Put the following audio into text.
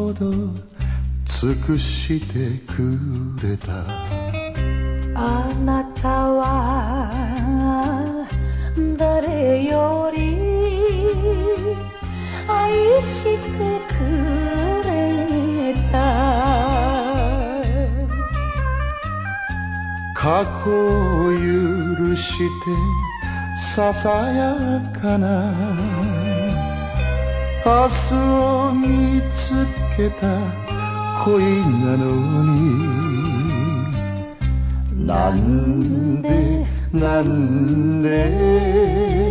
ほど尽くしてくれた。 あなたは誰より愛してくれた。 過去を許してささやかな明日を見つけた恋なのに、なんで